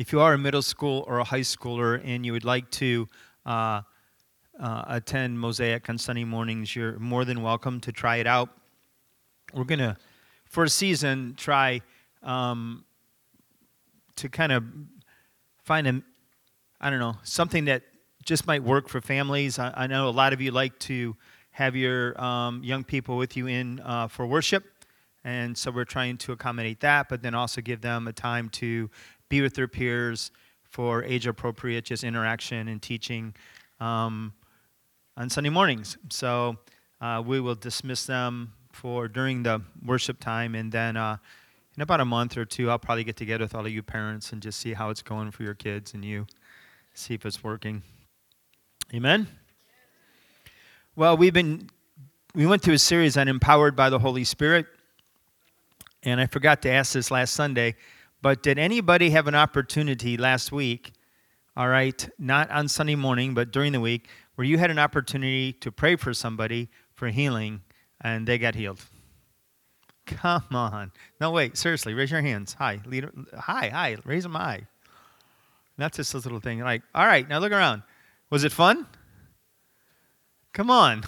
If you are a middle school or a high schooler and you would like to attend Mosaic on Sunday mornings, you're more than welcome to try it out. We're going to, for a season, try to kind of find something that just might work for families. I know a lot of you like to have your young people with you in for worship, and so we're trying to accommodate that, but then also give them a time to be with their peers for age-appropriate just interaction and teaching on Sunday mornings. So we will dismiss them for during the worship time, and then in about a month or two, I'll probably get together with all of you parents and just see how it's going for your kids and you, see if it's working. Amen? Well, we went through a series on Empowered by the Holy Spirit, and I forgot to ask this last Sunday, but did anybody have an opportunity last week, all right, not on Sunday morning, but during the week, where you had an opportunity to pray for somebody for healing, and they got healed? Come on. No, wait, seriously, raise your hands. Hi, leader. Hi, raise them high. Not just this little thing. Like, all right, now look around. Was it fun? Come on.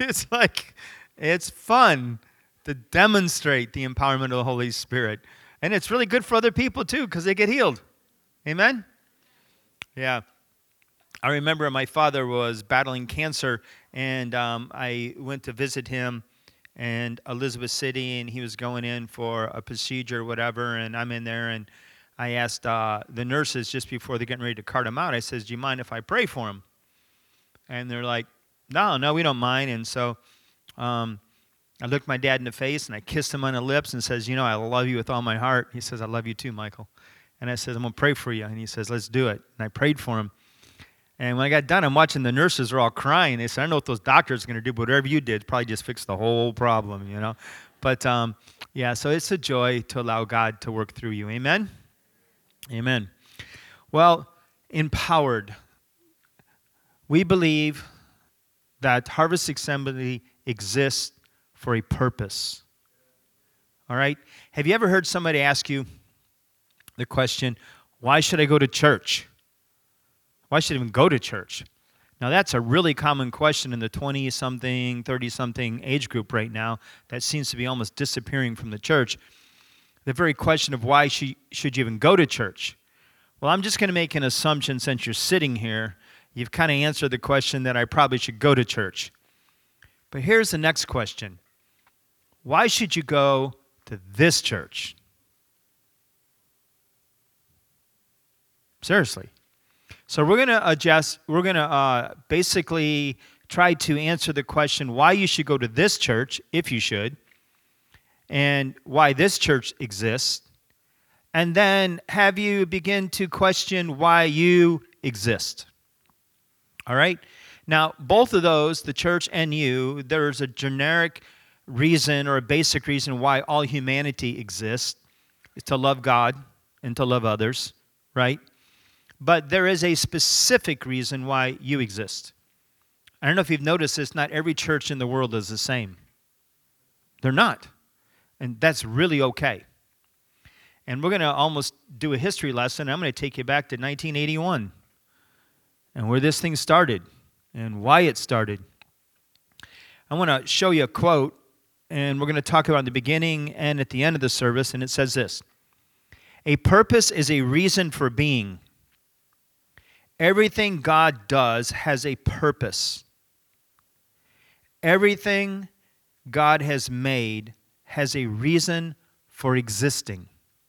It's fun to demonstrate the empowerment of the Holy Spirit. And it's really good for other people, too, because they get healed. Amen? Yeah. I remember my father was battling cancer, and I went to visit him in Elizabeth City, and he was going in for a procedure or whatever, and I'm in there, and I asked the nurses just before they're getting ready to cart him out, I says, do you mind if I pray for him? And they're like, no, we don't mind. And so I looked my dad in the face, and I kissed him on the lips and says, I love you with all my heart. He says, I love you too, Michael. And I said, I'm going to pray for you. And he says, let's do it. And I prayed for him. And when I got done, I'm watching the nurses are all crying. They said, I don't know what those doctors are going to do, but whatever you did probably just fixed the whole problem, But, so it's a joy to allow God to work through you. Amen? Amen. Well, empowered. We believe that Harvest Assembly exists for a purpose. All right? Have you ever heard somebody ask you the question, why should I go to church? Why should I even go to church? Now, that's a really common question in the 20-something, 30-something age group right now that seems to be almost disappearing from the church. The very question of why should you even go to church? Well, I'm just going to make an assumption since you're sitting here. You've kind of answered the question that I probably should go to church. But here's the next question. Why should you go to this church? Seriously. So we're going to basically try to answer the question why you should go to this church, if you should, and why this church exists, and then have you begin to question why you exist. All right? Now, both of those, the church and you, there's a generic reason or a basic reason why all humanity exists, is to love God and to love others, right? But there is a specific reason why you exist. I don't know if you've noticed this, not every church in the world is the same. They're not. And that's really okay. And we're going to almost do a history lesson. I'm going to take you back to 1981 and where this thing started and why it started. I want to show you a quote, and we're going to talk about the beginning and at the end of the service, and it says this. A purpose is a reason for being. Everything God does has a purpose. Everything God has made has a reason for existing.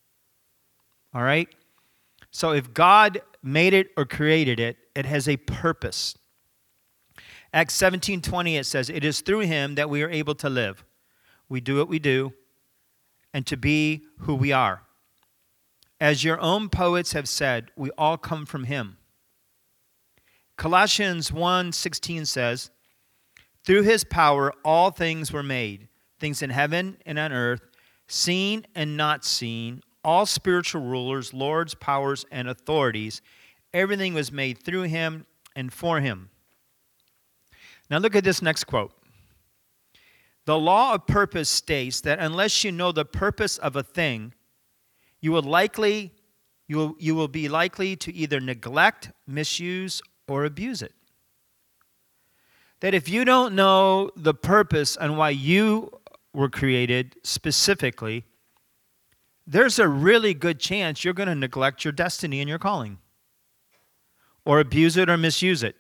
All right? So if God made it or created it, it has a purpose. Acts 17:20, it says, it is through him that we are able to live. We do what we do and to be who we are. As your own poets have said, we all come from him. Colossians 1:16 says, through his power all things were made, things in heaven and on earth, seen and not seen, all spiritual rulers, lords, powers, and authorities. Everything was made through him and for him. Now look at this next quote. The law of purpose states that unless you know the purpose of a thing, you will likely you will be likely to either neglect, misuse, or abuse it. That if you don't know the purpose and why you were created specifically, there's a really good chance you're going to neglect your destiny and your calling, or abuse it or misuse it.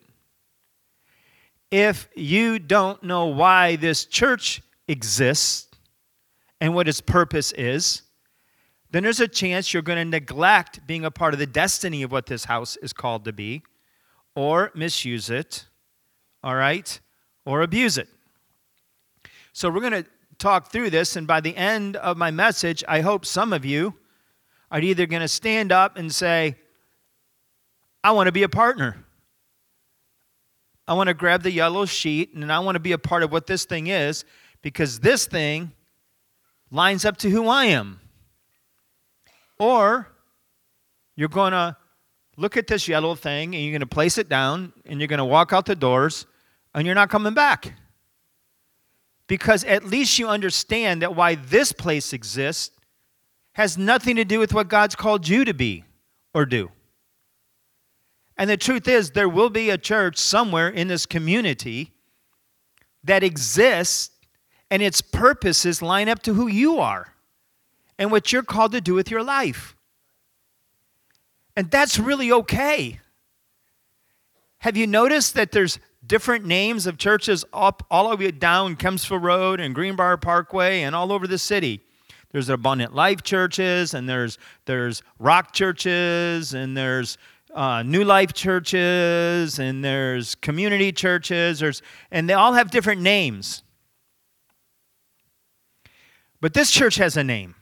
If you don't know why this church exists and what its purpose is, then there's a chance you're going to neglect being a part of the destiny of what this house is called to be, or misuse it, all right, or abuse it. So we're going to talk through this, and by the end of my message, I hope some of you are either going to stand up and say, I want to be a partner. I want to grab the yellow sheet, and I want to be a part of what this thing is, because this thing lines up to who I am. Or you're going to look at this yellow thing, and you're going to place it down, and you're going to walk out the doors, and you're not coming back. Because at least you understand that why this place exists has nothing to do with what God's called you to be or do. And the truth is, there will be a church somewhere in this community that exists, and its purposes line up to who you are and what you're called to do with your life. And that's really okay. Have you noticed that there's different names of churches up all the way down Kempsville Road and Greenbrier Parkway and all over the city? There's Abundant Life churches, and there's Rock churches, and there's New Life churches, and there's community churches, and they all have different names. But this church has a name.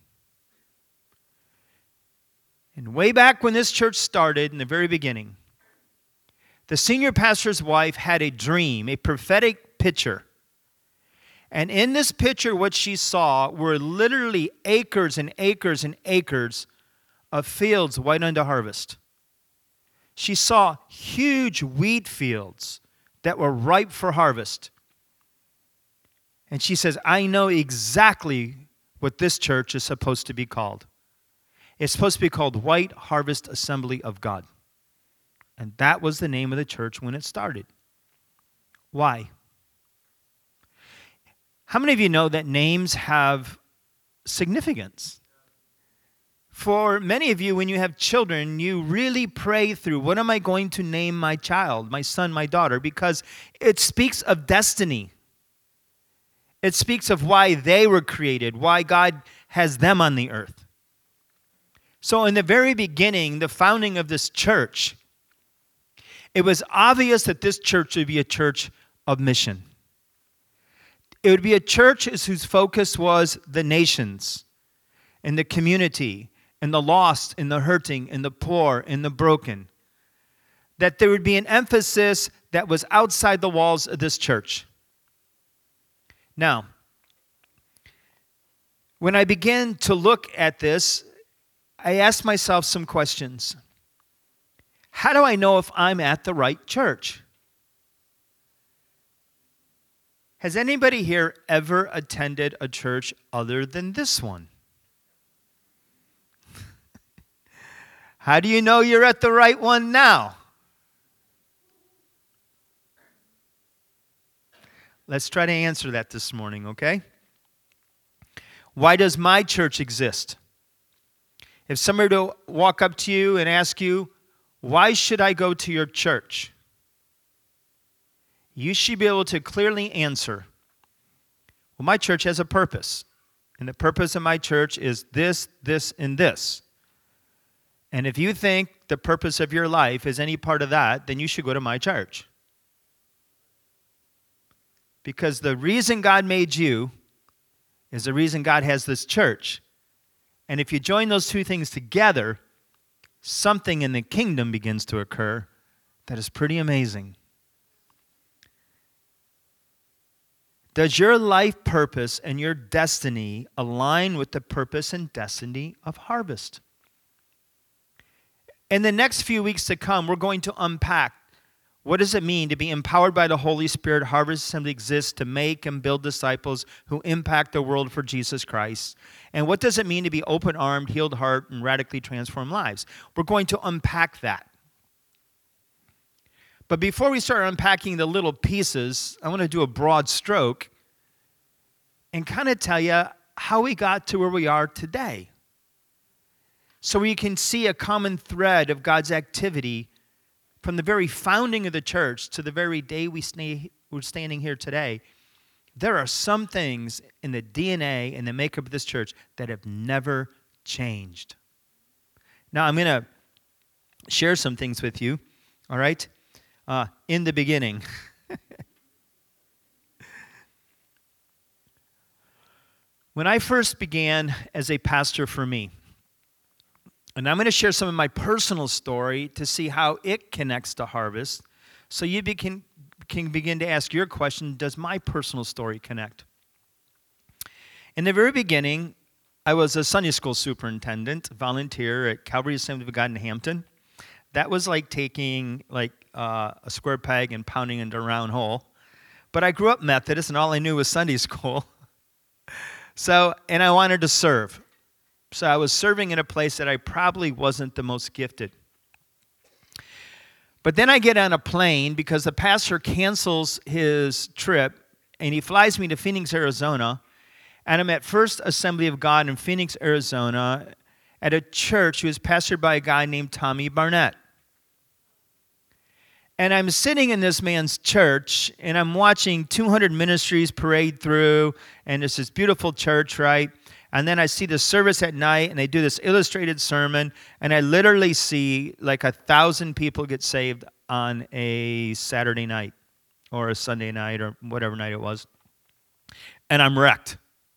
And way back when this church started, in the very beginning, the senior pastor's wife had a dream, a prophetic picture. And in this picture, what she saw were literally acres and acres and acres of fields white unto harvest. She saw huge wheat fields that were ripe for harvest. And she says, I know exactly what this church is supposed to be called. It's supposed to be called White Harvest Assembly of God. And that was the name of the church when it started. Why? How many of you know that names have significance? For many of you, when you have children, you really pray through, what am I going to name my child, my son, my daughter? Because it speaks of destiny. It speaks of why they were created, why God has them on the earth. So in the very beginning, the founding of this church, it was obvious that this church would be a church of mission. It would be a church whose focus was the nations and the community and the lost and the hurting and the poor and the broken. That there would be an emphasis that was outside the walls of this church. Now, when I began to look at this, I asked myself some questions. How do I know if I'm at the right church? Has anybody here ever attended a church other than this one? How do you know you're at the right one now? Let's try to answer that this morning, okay? Why does my church exist? If somebody were to walk up to you and ask you, why should I go to your church? You should be able to clearly answer, well, my church has a purpose. And the purpose of my church is this, this, and this. And if you think the purpose of your life is any part of that, then you should go to my church. Because the reason God made you is the reason God has this church. And if you join those two things together, something in the kingdom begins to occur that is pretty amazing. Does your life purpose and your destiny align with the purpose and destiny of Harvest? In the next few weeks to come, we're going to unpack What does it mean to be empowered by the Holy Spirit? Harvest Assembly exists to make and build disciples who impact the world for Jesus Christ. And what does it mean to be open-armed, healed heart, and radically transformed lives? We're going to unpack that. But before we start unpacking the little pieces, I want to do a broad stroke and kind of tell you how we got to where we are today. So we can see a common thread of God's activity from the very founding of the church to the very day we're standing here today. There are some things in the DNA and the makeup of this church that have never changed. Now, I'm going to share some things with you, all right? In the beginning. When I first began as a pastor for me, and I'm going to share some of my personal story to see how it connects to Harvest, so you can begin to ask your question, does my personal story connect? In the very beginning, I was a Sunday school superintendent, volunteer at Calvary Assembly of God in Hampton. That was like taking a square peg and pounding it into a round hole. But I grew up Methodist, and all I knew was Sunday school. And I wanted to serve. So I was serving in a place that I probably wasn't the most gifted. But then I get on a plane because the pastor cancels his trip, and he flies me to Phoenix, Arizona. And I'm at First Assembly of God in Phoenix, Arizona, at a church who was pastored by a guy named Tommy Barnett. And I'm sitting in this man's church, and I'm watching 200 ministries parade through, and it's this beautiful church, right? And then I see the service at night, and they do this illustrated sermon, and I literally see like 1,000 people get saved on a Saturday night or a Sunday night or whatever night it was. And I'm wrecked.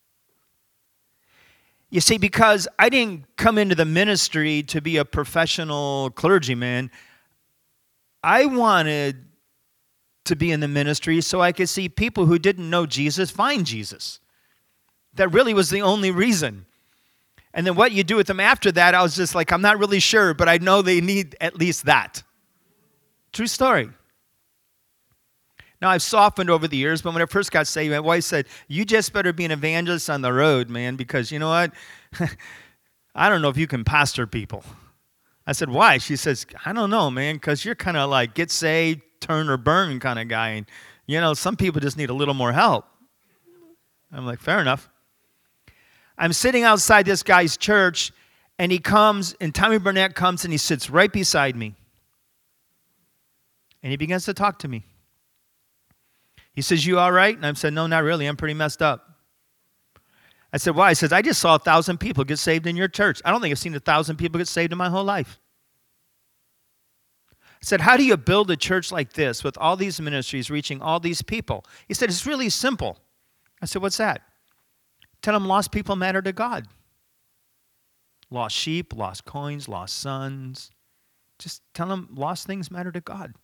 You see, because I didn't come into the ministry to be a professional clergyman, I wanted to be in the ministry so I could see people who didn't know Jesus find Jesus. That really was the only reason. And then what you do with them after that, I was just like, I'm not really sure, but I know they need at least that. True story. Now, I've softened over the years, but when I first got saved, my wife said, you just better be an evangelist on the road, man, because you know what? I don't know if you can pastor people. I said, why? She says, I don't know, man, because you're kind of like get saved, turn or burn kind of guy. And, you know, some people just need a little more help. I'm like, fair enough. I'm sitting outside this guy's church, and he comes, and Tommy Burnett comes, and he sits right beside me. And he begins to talk to me. He says, you all right? And I said, no, not really. I'm pretty messed up. I said, why? He says, I just saw 1,000 people get saved in your church. I don't think I've seen 1,000 people get saved in my whole life. I said, how do you build a church like this with all these ministries reaching all these people? He said, it's really simple. I said, what's that? Tell them lost people matter to God. Lost sheep, lost coins, lost sons. Just tell them lost things matter to God.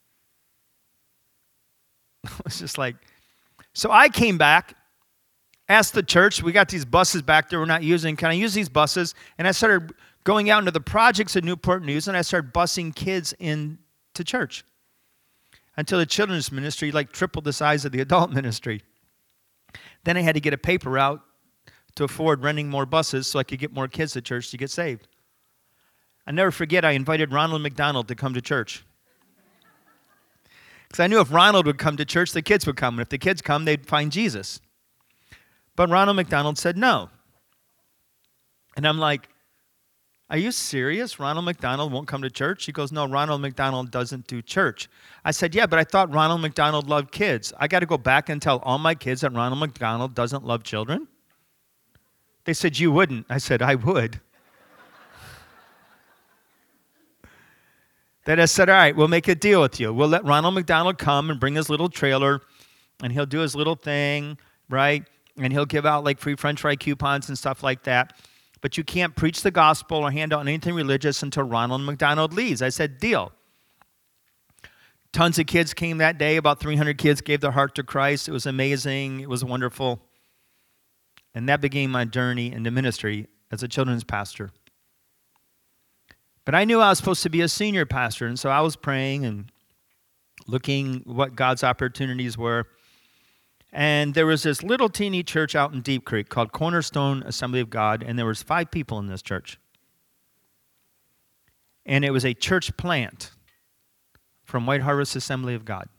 It was just like, so I came back, asked the church, we got these buses back there we're not using, can I use these buses? And I started going out into the projects at Newport News, and I started busing kids into church until the children's ministry like tripled the size of the adult ministry. Then I had to get a paper out to afford renting more buses so I could get more kids to church to get saved. I never forget, I invited Ronald McDonald to come to church. Because I knew if Ronald would come to church, the kids would come. And if the kids come, they'd find Jesus. But Ronald McDonald said no. And I'm like, are you serious? Ronald McDonald won't come to church? He goes, no, Ronald McDonald doesn't do church. I said, yeah, but I thought Ronald McDonald loved kids. I got to go back and tell all my kids that Ronald McDonald doesn't love children? They said, you wouldn't. I said, I would. Then I said, all right, we'll make a deal with you. We'll let Ronald McDonald come and bring his little trailer, and he'll do his little thing, right? And he'll give out like free French fry coupons and stuff like that. But you can't preach the gospel or hand out anything religious until Ronald McDonald leaves. I said, deal. Tons of kids came that day. About 300 kids gave their heart to Christ. It was amazing. It was wonderful. And that began my journey into ministry as a children's pastor. But I knew I was supposed to be a senior pastor, and so I was praying, and looking what God's opportunities were. And there was this little teeny church out in Deep Creek called Cornerstone Assembly of God, and there was 5 people in this church. And it was a church plant from White Harvest Assembly of God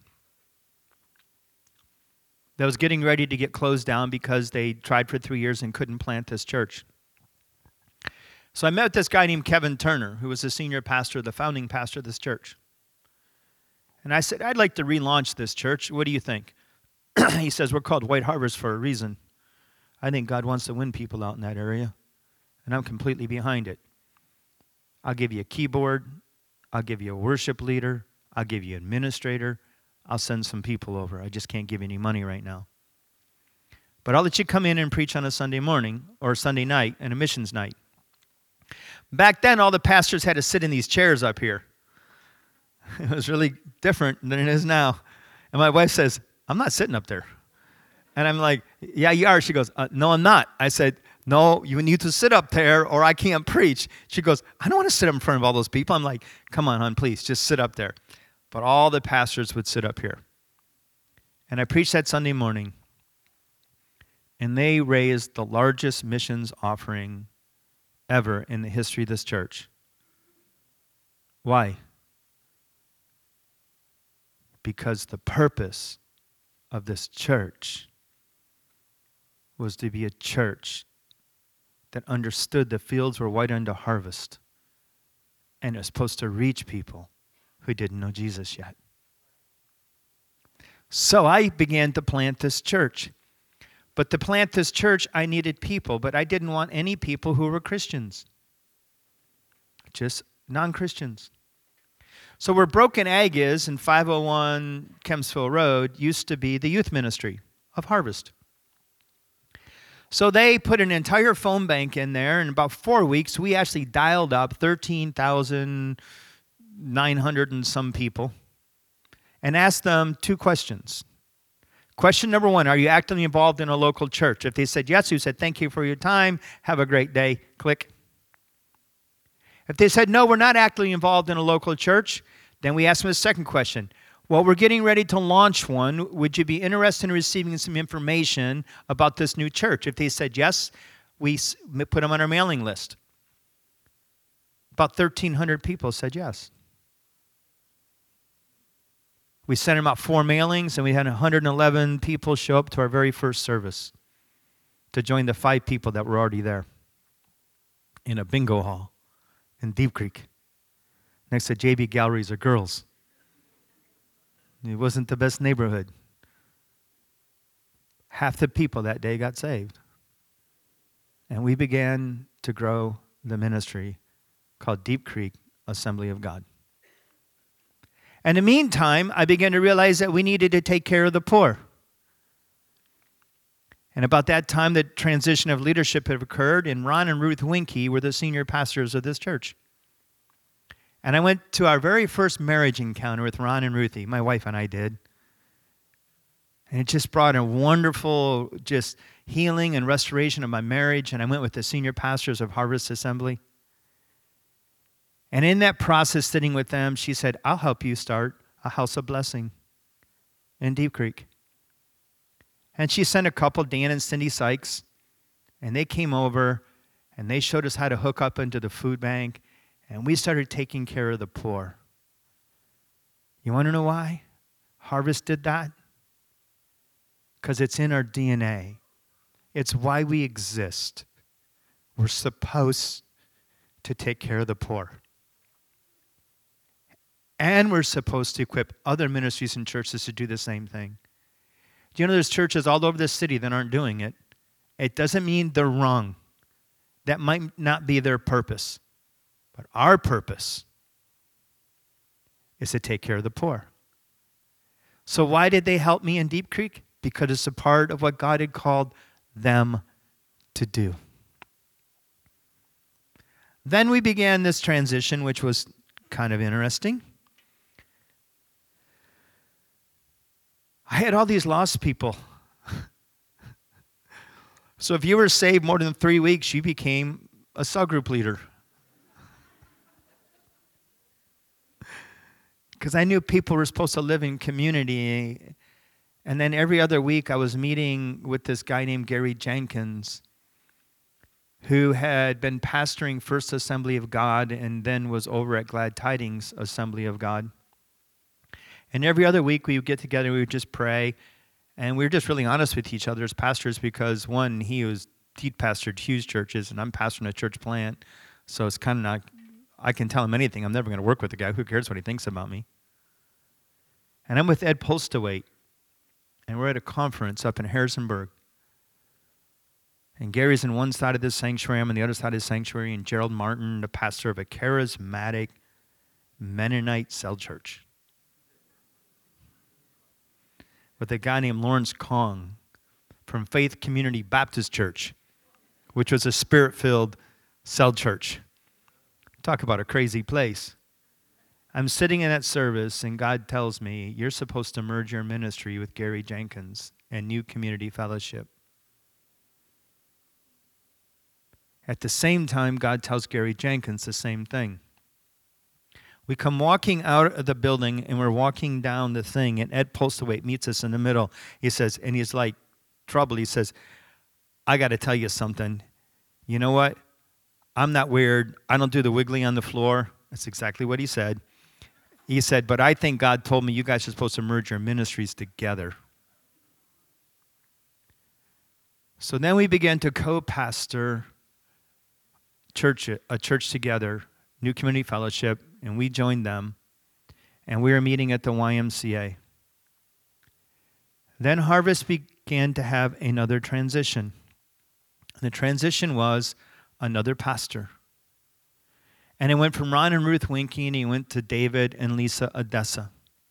that was getting ready to get closed down because they tried for 3 years and couldn't plant this church. So I met with this guy named Kevin Turner, who was the senior pastor, the founding pastor of this church. And I said, I'd like to relaunch this church. What do you think? He says, we're called White Harvest for a reason. I think God wants to win people out in that area, and I'm completely behind it. I'll give you a keyboard. I'll give you a worship leader. I'll give you an administrator. I'll send some people over. I just can't give you any money right now. But I'll let you come in and preach on a Sunday morning or Sunday night and a missions night. Back then, all the pastors had to sit in these chairs up here. It was really different than it is now. And my wife says, I'm not sitting up there. And I'm like, yeah, you are. She goes, no, I'm not. I said, no, you need to sit up there or I can't preach. She goes, I don't want to sit up in front of all those people. I'm like, come on, hon, please, just sit up there. But all the pastors would sit up here. And I preached that Sunday morning. And they raised the largest missions offering ever in the history of this church. Why? Because the purpose of this church was to be a church that understood the fields were white unto harvest and is supposed to reach people who didn't know Jesus yet. So I began to plant this church. But to plant this church, I needed people, but I didn't want any people who were Christians. Just non-Christians. So where Broken Egg is in 501 Kempsville Road used to be the youth ministry of Harvest. So they put an entire phone bank in there. In about 4 weeks, we actually dialed up 13,900 and some people and asked them 2 questions. Question number 1, are you actively involved in a local church? If they said yes, we said, thank you for your time. Have a great day. Click. If they said, no, we're not actively involved in a local church, then we asked them a second question. Well, we're getting ready to launch one. Would you be interested in receiving some information about this new church? If they said yes, we put them on our mailing list. About 1,300 people said yes. We sent them out 4 mailings, and we had 111 people show up to our very first service to join the 5 people that were already there in a bingo hall in Deep Creek next to JB Galleries of Girls. It wasn't the best neighborhood. Half the people that day got saved. And we began to grow the ministry called Deep Creek Assembly of God. And in the meantime, I began to realize that we needed to take care of the poor. And about that time, the transition of leadership had occurred, and Ron and Ruth Winke were the senior pastors of this church. And I went to our very first marriage encounter with Ron and Ruthie. My wife and I did. And it just brought a wonderful just healing and restoration of my marriage. And I went with the senior pastors of Harvest Assembly. And in that process, sitting with them, she said, I'll help you start a house of blessing in Deep Creek. And she sent a couple, Dan and Cindy Sykes, and they came over, and they showed us how to hook up into the food bank, and we started taking care of the poor. You want to know why Harvest did that? Because it's in our DNA. It's why we exist. We're supposed to take care of the poor. And we're supposed to equip other ministries and churches to do the same thing. Do you know there's churches all over the city that aren't doing it? It doesn't mean they're wrong. That might not be their purpose. But our purpose is to take care of the poor. So why did they help me in Deep Creek? Because it's a part of what God had called them to do. Then we began this transition, which was kind of interesting. I had all these lost people. So if you were saved more than 3 weeks, you became a cell group leader. because I knew people were supposed to live in community. And then every other week I was meeting with this guy named Gary Jenkins, who had been pastoring First Assembly of God and then was over at Glad Tidings Assembly of God. And every other week we would get together and we would just pray. And we were just really honest with each other as pastors because, one, he pastored huge churches and I'm pastoring a church plant. So it's kind of not, I can tell him anything. I'm never going to work with the guy. Who cares what he thinks about me? And I'm with Ed Polstowait. And we're at a conference up in Harrisonburg. And Gary's on one side of this sanctuary, I'm on the other side of the sanctuary, and Gerald Martin, the pastor of a charismatic Mennonite cell church, with a guy named Lawrence Kong from Faith Community Baptist Church, which was a spirit-filled cell church. Talk about a crazy place. I'm sitting in that service, and God tells me, you're supposed to merge your ministry with Gary Jenkins and New Community Fellowship. At the same time, God tells Gary Jenkins the same thing. We come walking out of the building, and we're walking down the thing, and Ed Polstowait meets us in the middle. He says, and he's like, trouble. He says, I got to tell you something. You know what? I'm not weird. I don't do the wiggly on the floor. That's exactly what he said. He said, but I think God told me you guys are supposed to merge your ministries together. So then we began to co-pastor a church together, New Community Fellowship, and we joined them, and we were meeting at the YMCA. Then Harvest began to have another transition. The transition was another pastor. And it went from Ron and Ruth Winkie, and he went to David and Lisa Odessa.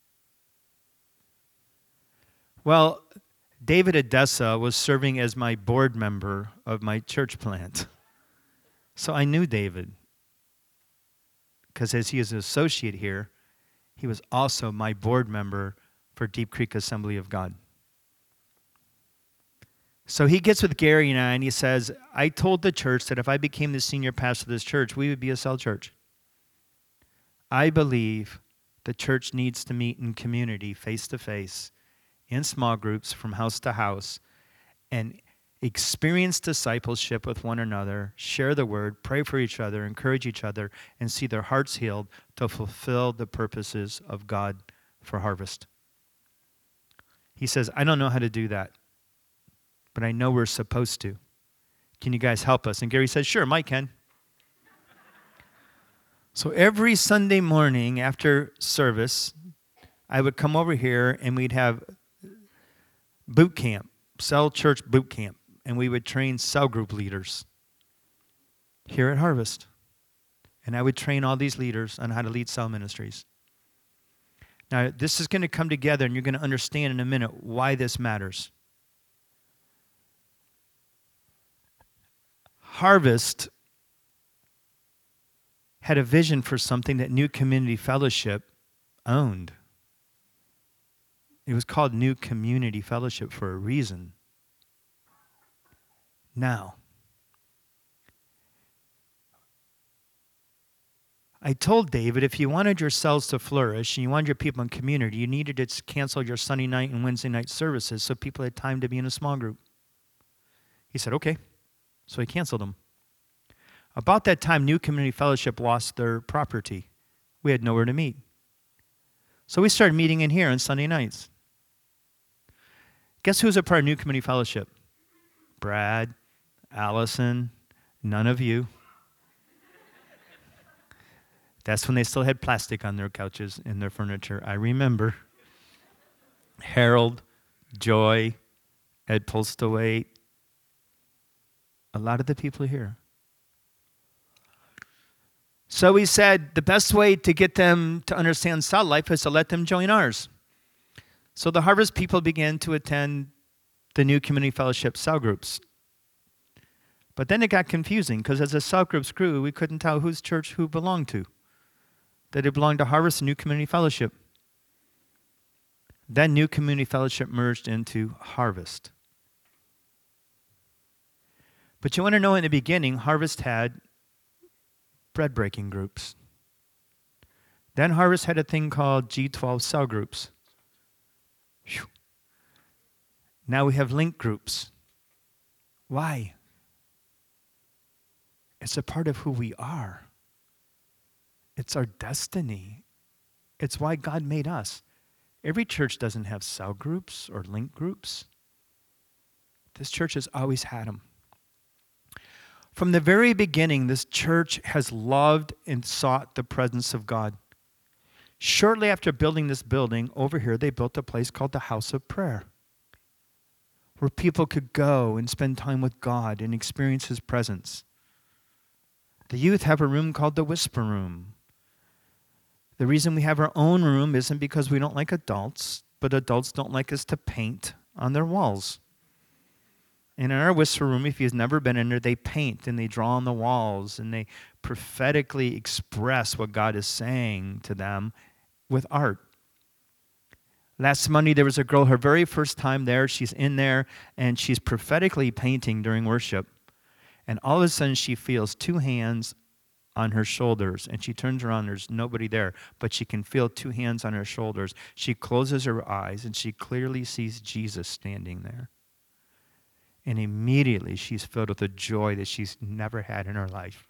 Well, David Odessa was serving as my board member of my church plant. So I knew David, because as he is an associate here, he was also my board member for Deep Creek Assembly of God. So he gets with Gary and I, and he says, I told the church that if I became the senior pastor of this church, we would be a cell church. I believe the church needs to meet in community, face to face, in small groups, from house to house, and experience discipleship with one another, share the word, pray for each other, encourage each other, and see their hearts healed to fulfill the purposes of God for Harvest. He says, I don't know how to do that, but I know we're supposed to. Can you guys help us? And Gary says, sure, Mike can. So every Sunday morning after service, I would come over here and we'd have boot camp, cell church boot camp. And we would train cell group leaders here at Harvest. And I would train all these leaders on how to lead cell ministries. Now, this is going to come together, and you're going to understand in a minute why this matters. Harvest had a vision for something that New Community Fellowship owned. It was called New Community Fellowship for a reason. Now, I told David if you wanted your cells to flourish and you wanted your people in community, you needed to cancel your Sunday night and Wednesday night services so people had time to be in a small group. He said, okay. So he canceled them. About that time, New Community Fellowship lost their property. We had nowhere to meet. So we started meeting in here on Sunday nights. Guess who's a part of New Community Fellowship? Brad, Allison, none of you. That's when they still had plastic on their couches and their furniture. I remember. Harold, Joy, Ed Polstowait, a lot of the people here. So we said the best way to get them to understand cell life is to let them join ours. So the Harvest people began to attend the New Community Fellowship cell groups. But then it got confusing because as the cell groups grew, we couldn't tell whose church who belonged to. That it belonged to Harvest and New Community Fellowship. Then New Community Fellowship merged into Harvest. But you want to know, in the beginning, Harvest had bread-breaking groups Then Harvest had a thing called G12 cell groups. Whew. Now we have link groups. Why? It's a part of who we are. It's our destiny. It's why God made us. Every church doesn't have cell groups or link groups. This church has always had them. From the very beginning, this church has loved and sought the presence of God. Shortly after building this building, over here, they built a place called the House of Prayer, where people could go and spend time with God and experience His presence. The youth have a room called the Whisper Room. The reason we have our own room isn't because we don't like adults, but adults don't like us to paint on their walls. And in our Whisper Room, if you've never been in there, they paint and they draw on the walls and they prophetically express what God is saying to them with art. Last Monday, there was a girl, her very first time there, she's in there, and she's prophetically painting during worship. And all of a sudden, she feels two hands on her shoulders, and she turns around, there's nobody there, but she can feel two hands on her shoulders. She closes her eyes, and she clearly sees Jesus standing there. And immediately, she's filled with a joy that she's never had in her life.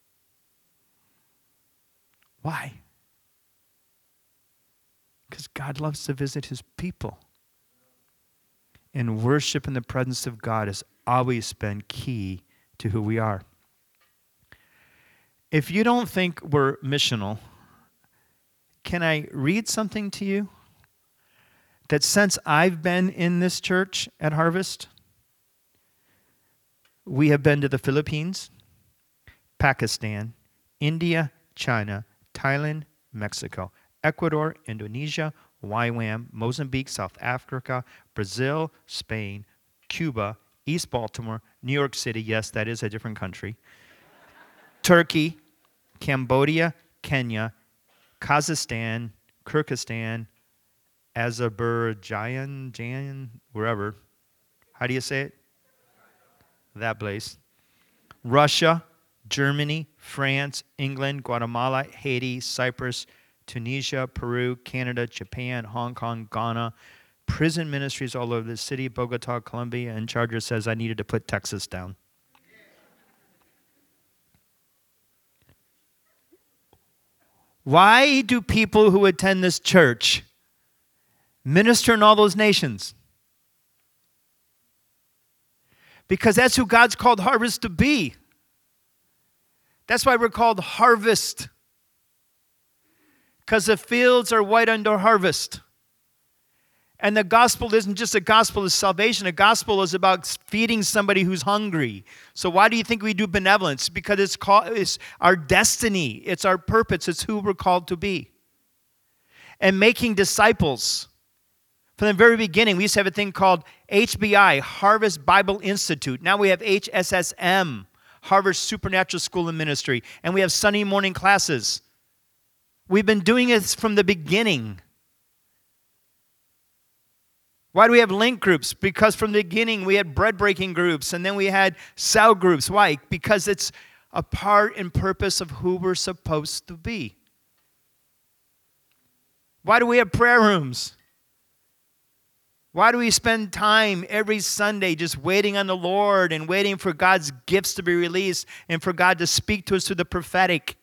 Why? Because God loves to visit His people. And worship in the presence of God has always been key to who we are. If you don't think we're missional, can I read something to you? That since I've been in this church at Harvest, we have been to the Philippines, Pakistan, India, China, Thailand, Mexico, Ecuador, Indonesia, YWAM, Mozambique, South Africa, Brazil, Spain, Cuba, East Baltimore, New York City, yes, that is a different country, Turkey, Cambodia, Kenya, Kazakhstan, Kyrgyzstan, Azerbaijan, wherever. How do you say it? That place. Russia, Germany, France, England, Guatemala, Haiti, Cyprus, Tunisia, Peru, Canada, Japan, Hong Kong, Ghana, prison ministries all over the city, Bogota, Colombia, and Charger says I needed to put Texas down. Why do people who attend this church minister in all those nations? Because that's who God's called Harvest to be. That's why we're called Harvest. Because the fields are white unto harvest. And the gospel isn't just a gospel of salvation. A gospel is about feeding somebody who's hungry. So why do you think we do benevolence? Because it's our destiny. It's our purpose. It's who we're called to be. And making disciples. From the very beginning, we used to have a thing called HBI, Harvest Bible Institute. Now we have HSSM, Harvest Supernatural School and Ministry. And we have Sunday morning classes. We've been doing it from the beginning. Why do we have link groups? Because from the beginning we had bread-breaking groups, and then we had cell groups. Why? Because it's a part and purpose of who we're supposed to be. Why do we have prayer rooms? Why do we spend time every Sunday just waiting on the Lord and waiting for God's gifts to be released and for God to speak to us through the prophetic?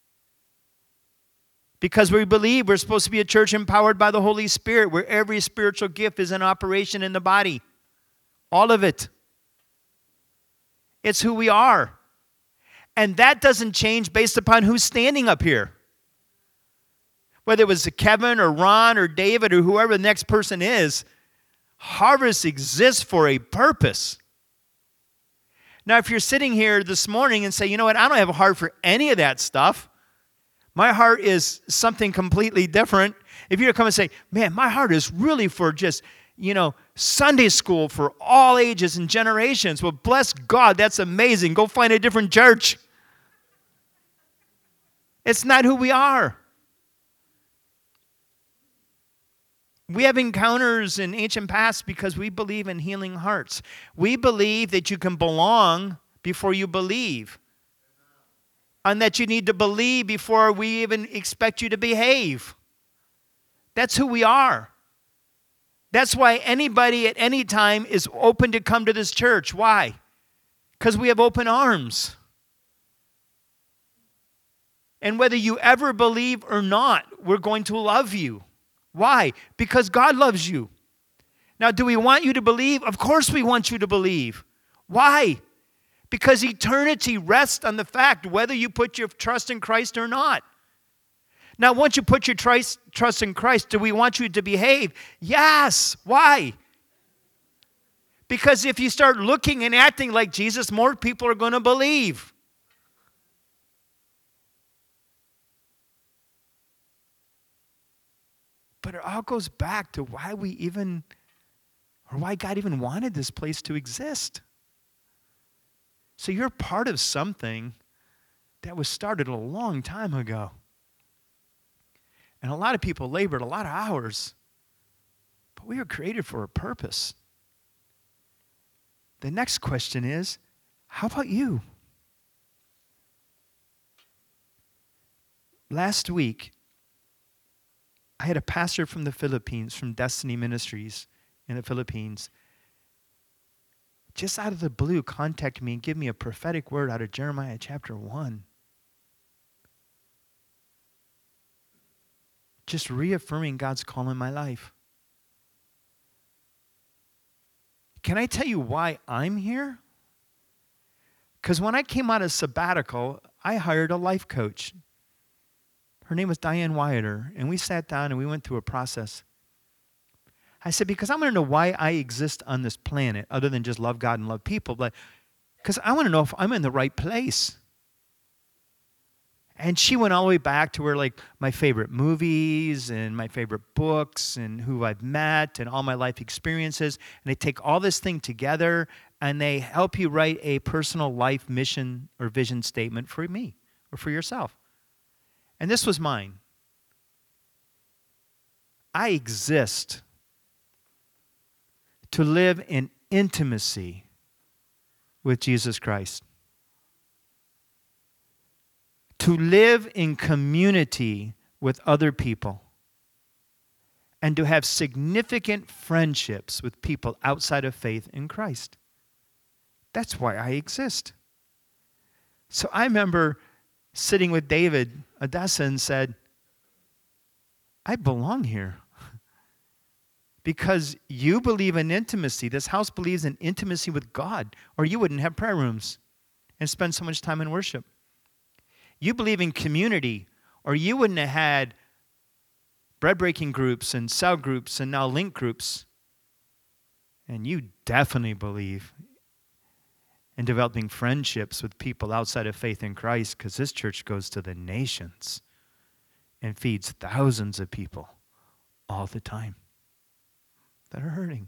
Because we believe we're supposed to be a church empowered by the Holy Spirit, where every spiritual gift is in operation in the body. All of it. It's who we are. And that doesn't change based upon who's standing up here. Whether it was Kevin or Ron or David or whoever the next person is, Harvest exists for a purpose. Now, if you're sitting here this morning and say, you know what, I don't have a heart for any of that stuff. My heart is something completely different. If you come and say, man, my heart is really for just, Sunday school for all ages and generations. Well, bless God, that's amazing. Go find a different church. It's not who we are. We have encounters in ancient past because we believe in healing hearts. We believe that you can belong before you believe. and that you need to believe before we even expect you to behave. That's who we are. That's why anybody at any time is open to come to this church. Why? Because we have open arms. And whether you ever believe or not, we're going to love you. Why? Because God loves you. Now, do we want you to believe? Of course we want you to believe. Why? Because eternity rests on the fact whether you put your trust in Christ or not. Now, once you put your trust in Christ, do we want you to behave? Yes. Why? Because if you start looking and acting like Jesus, more people are going to believe. But it all goes back to why God even wanted this place to exist. So you're part of something that was started a long time ago. And a lot of people labored a lot of hours. But we were created for a purpose. The next question is, how about you? Last week, I had a pastor from the Philippines, from Destiny Ministries in the Philippines, just out of the blue contact me and give me a prophetic word out of Jeremiah chapter 1. Just reaffirming God's call in my life. Can I tell you why I'm here? Because when I came out of sabbatical, I hired a life coach. Her name was Diane Wyatter, and we sat down and we went through a process. I said, because I want to know why I exist on this planet, other than just love God and love people, but because I want to know if I'm in the right place. And she went all the way back to where, like, my favorite movies and my favorite books and who I've met and all my life experiences. And they take all this thing together and they help you write a personal life mission or vision statement for me or for yourself. And this was mine. I exist to live in intimacy with Jesus Christ. To live in community with other people. And to have significant friendships with people outside of faith in Christ. That's why I exist. So I remember sitting with David Odessa and said, I belong here. Because you believe in intimacy. This house believes in intimacy with God, or you wouldn't have prayer rooms and spend so much time in worship. You believe in community, or you wouldn't have had bread-breaking groups and cell groups and now link groups. And you definitely believe in developing friendships with people outside of faith in Christ, because this church goes to the nations and feeds thousands of people all the time that are hurting.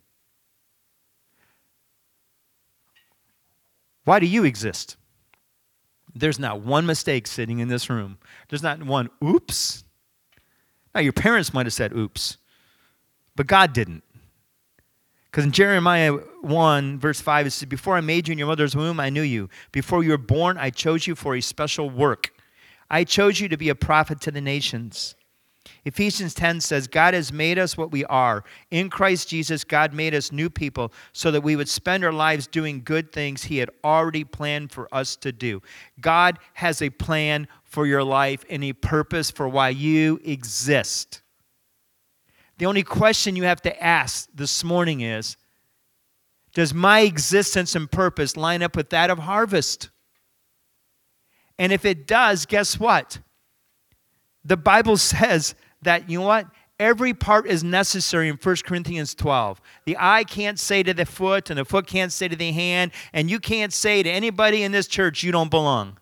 Why do you exist? There's not one mistake sitting in this room. There's not one oops. Now, your parents might have said oops, but God didn't. Because in Jeremiah 1, verse 5, it says, before I made you in your mother's womb, I knew you. Before you were born, I chose you for a special work. I chose you to be a prophet to the nations. Ephesians 10 says, God has made us what we are. In Christ Jesus, God made us new people so that we would spend our lives doing good things He had already planned for us to do. God has a plan for your life and a purpose for why you exist. The only question you have to ask this morning is, does my existence and purpose line up with that of Harvest? And if it does, guess what? The Bible says that, you know what? Every part is necessary in 1 Corinthians 12. The eye can't say to the foot, and the foot can't say to the hand, and you can't say to anybody in this church, you don't belong.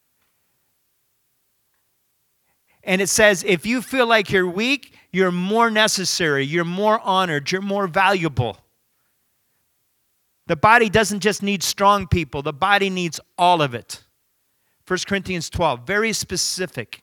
And it says, if you feel like you're weak, you're more necessary, you're more honored, you're more valuable. The body doesn't just need strong people. The body needs all of it. 1 Corinthians 12, very specific.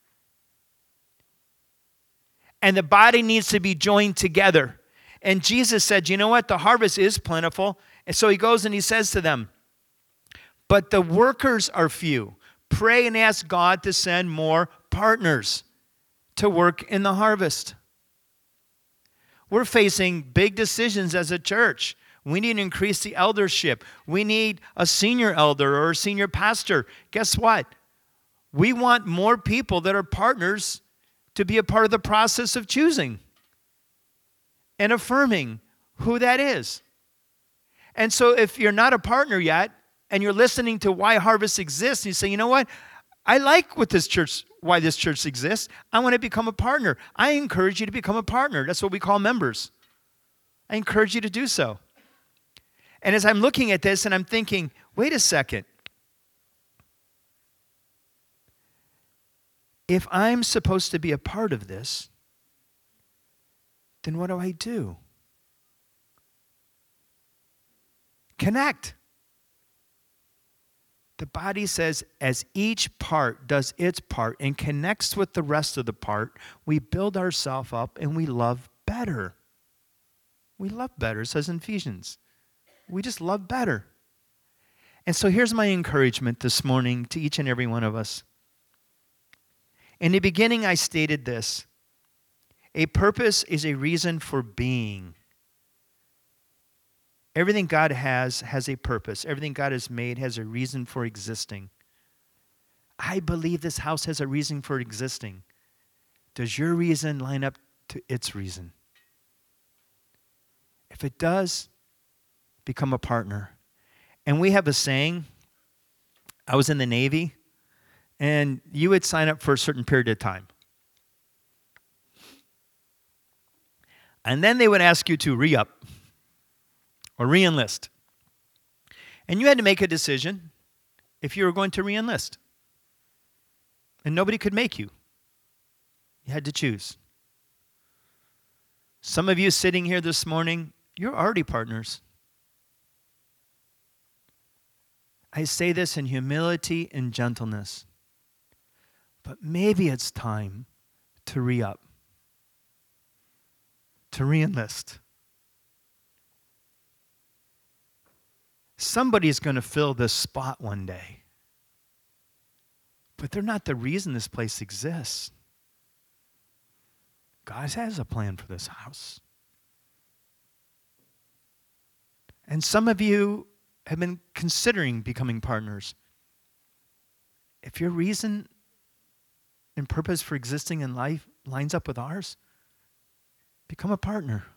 And the body needs to be joined together. And Jesus said, you know what? The harvest is plentiful. And so He goes and He says to them, but the workers are few. Pray and ask God to send more partners to work in the harvest. We're facing big decisions as a church. We need to increase the eldership. We need a senior elder or a senior pastor. Guess what? We want more people that are partners to be a part of the process of choosing and affirming who that is. And so if you're not a partner yet and you're listening to why Harvest exists, you say, you know what? I like what this church, why this church exists. I want to become a partner. I encourage you to become a partner. That's what we call members. I encourage you to do so. And as I'm looking at this and I'm thinking, wait a second. If I'm supposed to be a part of this, then what do I do? Connect. The body says, as each part does its part and connects with the rest of the part, we build ourselves up and we love better. We love better, it says in Ephesians. We just love better. And so here's my encouragement this morning to each and every one of us. In the beginning, I stated this. A purpose is a reason for being. Everything God has a purpose. Everything God has made has a reason for existing. I believe this house has a reason for existing. Does your reason line up to its reason? If it does, become a partner. And we have a saying. I was in the Navy, and you would sign up for a certain period of time. And then they would ask you to re-up or re-enlist. And you had to make a decision if you were going to re-enlist. And nobody could make you. You had to choose. Some of you sitting here this morning, you're already partners. I say this in humility and gentleness. But maybe it's time to re-up, to re-enlist. Somebody's going to fill this spot one day. But they're not the reason this place exists. God has a plan for this house. And some of you have been considering becoming partners. If your reason and purpose for existing in life lines up with ours, become a partner.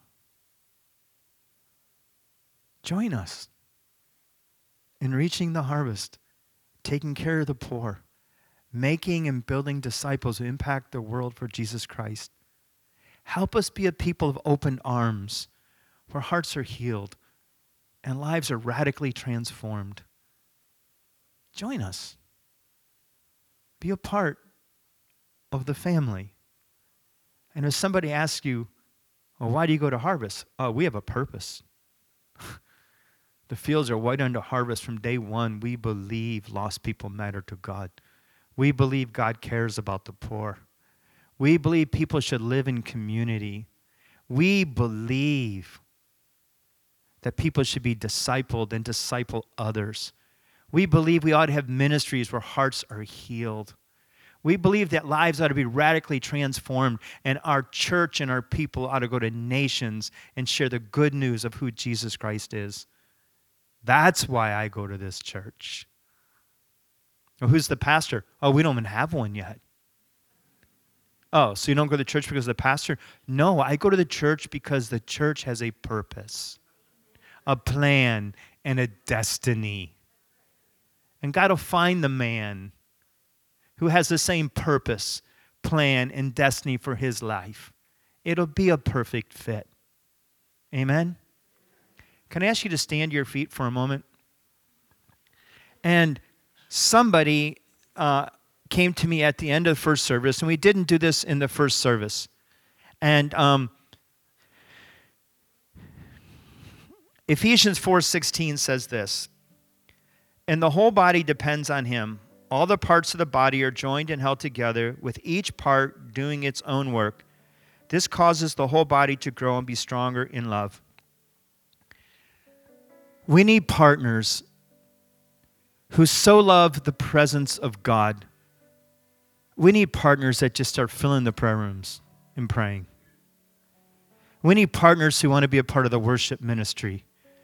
Join us in reaching the harvest, taking care of the poor, making and building disciples who impact the world for Jesus Christ. Help us be a people of open arms, where hearts are healed and lives are radically transformed. Join us. Be a part of the family. And if somebody asks you, well, why do you go to Harvest? Oh, we have a purpose. The fields are white unto harvest from day one. We believe lost people matter to God. We believe God cares about the poor. We believe people should live in community. We believe that people should be discipled and disciple others. We believe we ought to have ministries where hearts are healed. We believe that lives ought to be radically transformed, and our church and our people ought to go to nations and share the good news of who Jesus Christ is. That's why I go to this church. Well, who's the pastor? Oh, we don't even have one yet. Oh, so you don't go to the church because of the pastor? No, I go to the church because the church has a purpose, a plan, and a destiny. And God will find the man who has the same purpose, plan, and destiny for his life. It'll be a perfect fit. Amen? Can I ask you to stand to your feet for a moment? And somebody came to me at the end of the first service, and we didn't do this in the first service. And Ephesians 4:16 says this, and the whole body depends on him. All the parts of the body are joined and held together, with each part doing its own work. This causes the whole body to grow and be stronger in love. We need partners who so love the presence of God. We need partners that just start filling the prayer rooms and praying. We need partners who want to be a part of the worship ministry.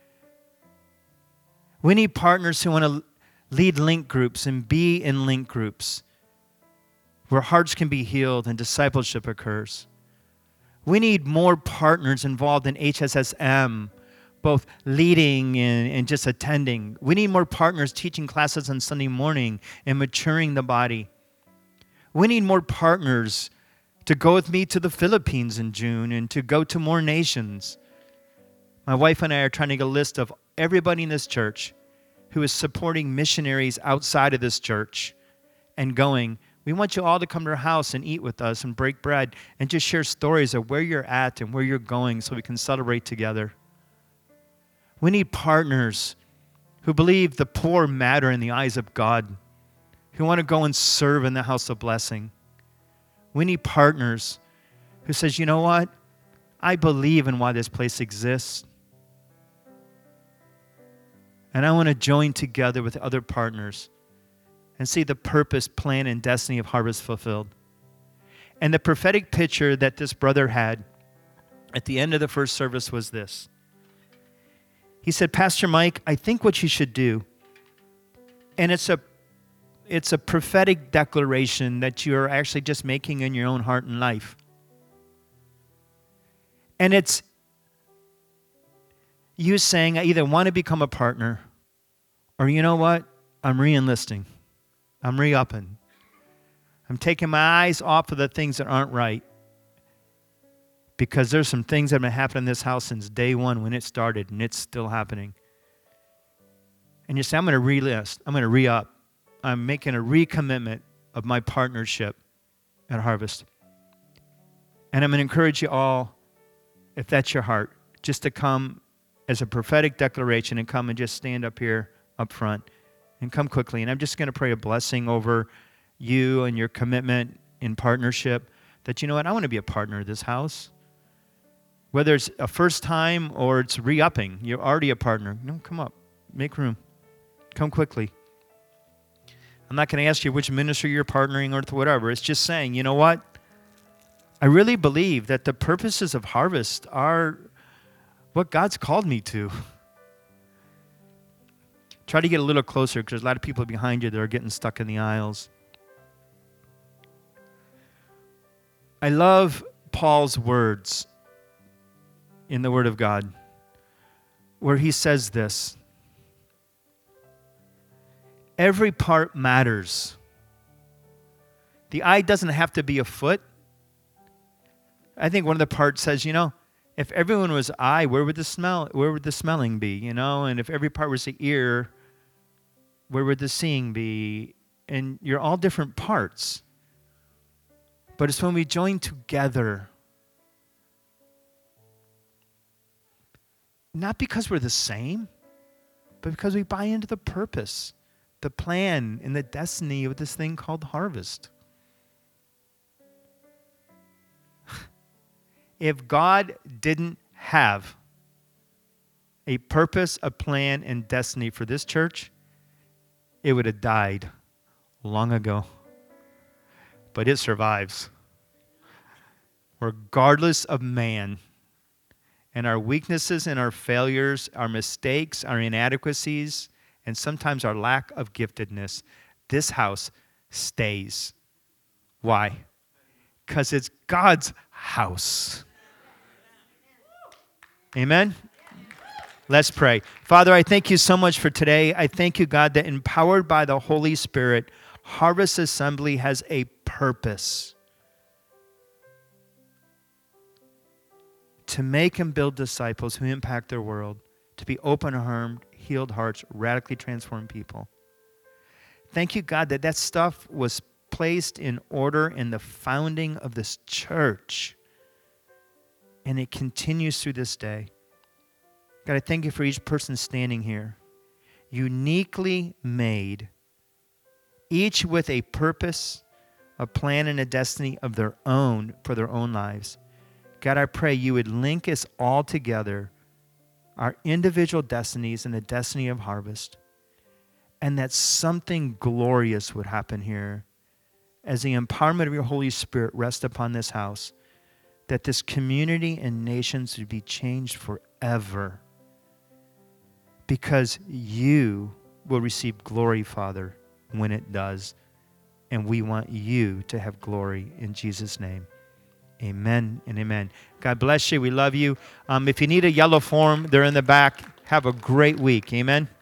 We need partners who want to lead link groups and be in link groups where hearts can be healed and discipleship occurs. We need more partners involved in HSSM, both leading and just attending. We need more partners teaching classes on Sunday morning and maturing the body. We need more partners to go with me to the Philippines in June and to go to more nations. My wife and I are trying to get a list of everybody in this church who is supporting missionaries outside of this church and going, we want you all to come to our house and eat with us and break bread and just share stories of where you're at and where you're going so we can celebrate together. We need partners who believe the poor matter in the eyes of God, who want to go and serve in the house of blessing. We need partners who says, you know what? I believe in why this place exists. And I want to join together with other partners and see the purpose, plan, and destiny of Harvest fulfilled. And the prophetic picture that this brother had at the end of the first service was this. He said, Pastor Mike, I think what you should do, and it's a prophetic declaration that you're actually just making in your own heart and life. And it's you saying, I either want to become a partner, or you know what? I'm re-enlisting. I'm re-upping. I'm taking my eyes off of the things that aren't right. Because there's some things that have been happening in this house since day one when it started, and it's still happening. And you say, I'm going to re-list. I'm going to re-up. I'm making a recommitment of my partnership at Harvest. And I'm going to encourage you all, if that's your heart, just to come as a prophetic declaration and come and just stand up here up front and come quickly. And I'm just going to pray a blessing over you and your commitment in partnership that, you know what, I want to be a partner of this house. Whether it's a first time or it's re-upping, you're already a partner. No, come up. Make room. Come quickly. I'm not going to ask you which ministry you're partnering or whatever. It's just saying, you know what? I really believe that the purposes of Harvest are what God's called me to. Try to get a little closer because there's a lot of people behind you that are getting stuck in the aisles. I love Paul's words in the Word of God where he says this. Every part matters. The eye doesn't have to be a foot. I think one of the parts says, you know, if everyone was eye, where would the smelling be, you know? And if every part was the ear, where would the seeing be? And you're all different parts. But it's when we join together, not because we're the same, but because we buy into the purpose, the plan, and the destiny of this thing called Harvest. If God didn't have a purpose, a plan, and destiny for this church, it would have died long ago. But it survives. Regardless of man and our weaknesses and our failures, our mistakes, our inadequacies, and sometimes our lack of giftedness, this house stays. Why? Because it's God's house. Amen? Let's pray. Father, I thank you so much for today. I thank you, God, that empowered by the Holy Spirit, Harvest Assembly has a purpose to make and build disciples who impact their world, to be open-armed, healed hearts, radically transformed people. Thank you, God, that that stuff was placed in order in the founding of this church, and it continues through this day. God, I thank you for each person standing here, uniquely made, each with a purpose, a plan, and a destiny of their own for their own lives. God, I pray you would link us all together, our individual destinies and the destiny of Harvest. and that something glorious would happen here as the empowerment of your Holy Spirit rests upon this house, that this community and nations would be changed forever, because you will receive glory, Father, when it does. And we want you to have glory in Jesus' name. Amen and amen. God bless you. We love you. If you need a yellow form, they're in the back. Have a great week. Amen.